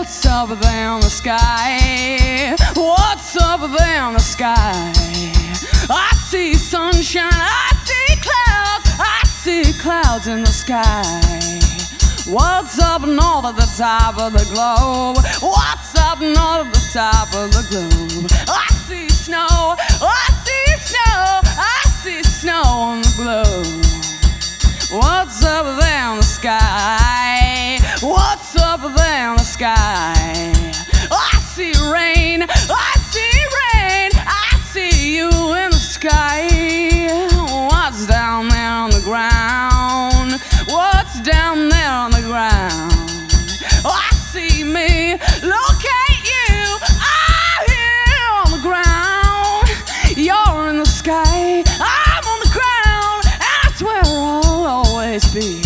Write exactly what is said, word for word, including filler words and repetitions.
What's up there in the sky? What's up there in the sky? I see sunshine, I see clouds, I see clouds in the sky. What's up north at the top of the globe? What's up north at the top of the globe? I see snow, I see snow, I see snow on the globe. What's up there in the sky? What's up there in the sky? I see rain, I see rain, I see you in the sky. What's down there on the ground? What's down there on the ground? I see me, look at you, I'm here on the ground. You're in the sky, I'm on the ground, and that's where I'll always be.